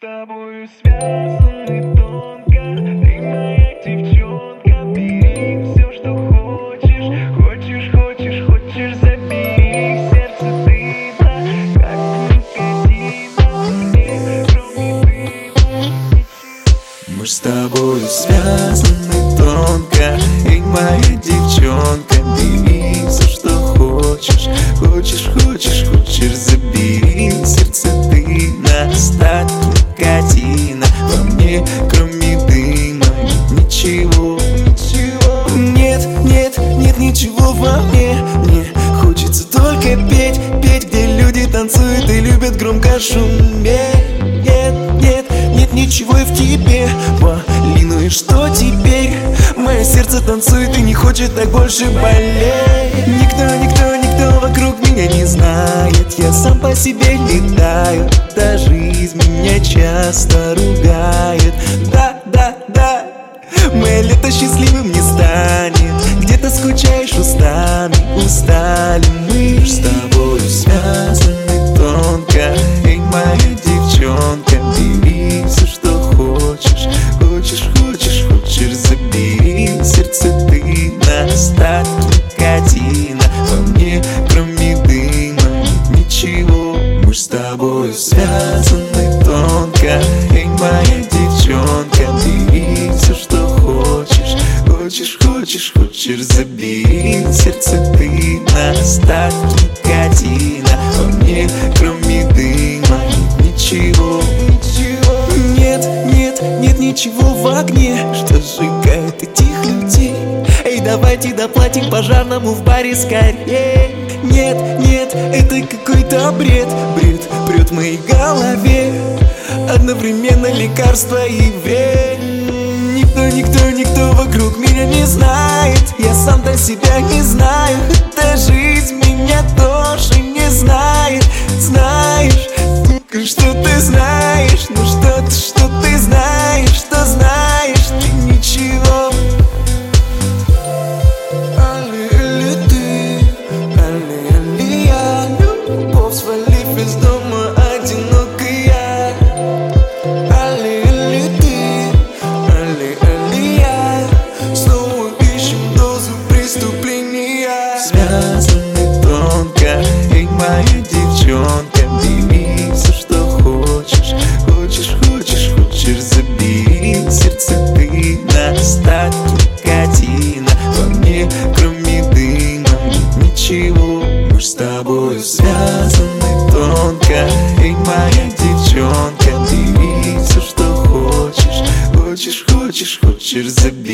тобою связаны тонко, ты моя девчонка. Бери все, что хочешь, хочешь, забери. Сердце дыма, как никотина, мне кроме дыма. Мы с тобою связаны тонко, эй, моя девчонка. Бери все, что хочешь, забери. Сердце дыма, остатки никотина, во мне кроме дыма ничего. Нет ничего во мне. Мне хочется только петь, где люди танцуют и любят громко шуметь. Нет ничего и в тебе, Вали, ну и что теперь? Мое сердце танцует и не хочет так больше болеть. Никто вокруг меня не знает, я сам по себе летаю. Да, жизнь меня часто ругает. Да, мое лето счастливым не станет. Где-то скучаешь устали мы. С тобою связаны тонко, эй, моя девчонка. Бери все, что хочешь, забери. Сердце дыма, остатки никотина, во мне кроме дыма ничего. Мы с тобою связаны тонко, эй, моя девчонка. Бери все, что хочешь, забери. Сердце дыма, остатки никотина, во мне кроме дыма ничего. Нет ничего в огне, что сжигает этих людей. Эй, давайте доплатим пожарному в баре скорее. Нет, это какой-то бред прет в моей голове. Одновременно лекарство и вред. Никто вокруг меня не знает, я сам-то себя не знаю. Эта жизнь меня тоже не знает. Знаешь, что ты знаешь, ну что ты знаешь, что знаешь ты ничего. Али ты, али я, любовь свалив из дома одинокая. Али ты, али я, снова ищем дозу преступления. Связаны тонко, эй, моя девчонка. Бери все, что хочешь, забери. Сердце дыма, остатки никотина, во мне кроме дыма ничего. Мы с тобою связаны тонко, эй, моя девчонка. Бери все, что хочешь, забери.